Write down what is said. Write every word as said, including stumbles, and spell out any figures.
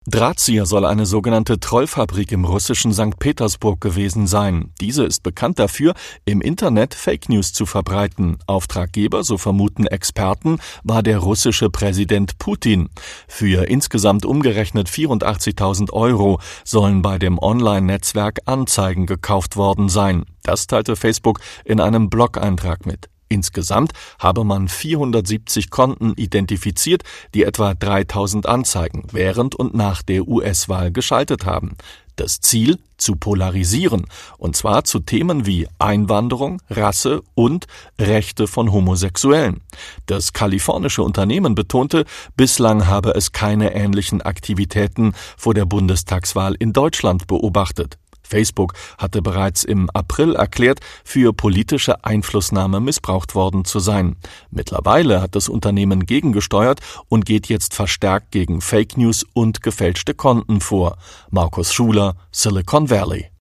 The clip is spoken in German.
Drahtzieher soll eine sogenannte Trollfabrik im russischen Sankt Petersburg gewesen sein. Diese ist bekannt dafür, im Internet Fake News zu verbreiten. Auftraggeber, so vermuten Experten, war der russische Präsident Putin. Für insgesamt umgerechnet vierundachtzigtausend Euro sollen bei dem Online-Netzwerk Anzeigen gekauft worden sein. Das teilte Facebook in einem Blog-Eintrag mit. Insgesamt habe man vierhundertsiebzig Konten identifiziert, die etwa dreitausend Anzeigen während und nach der U S-Wahl geschaltet haben. Das Ziel: zu polarisieren, und zwar zu Themen wie Einwanderung, Rasse und Rechte von Homosexuellen. Das kalifornische Unternehmen betonte, bislang habe es keine ähnlichen Aktivitäten vor der Bundestagswahl in Deutschland beobachtet. Facebook hatte bereits im April erklärt, für politische Einflussnahme missbraucht worden zu sein. Mittlerweile hat das Unternehmen gegengesteuert und geht jetzt verstärkt gegen Fake News und gefälschte Konten vor. Markus Schuler, Silicon Valley.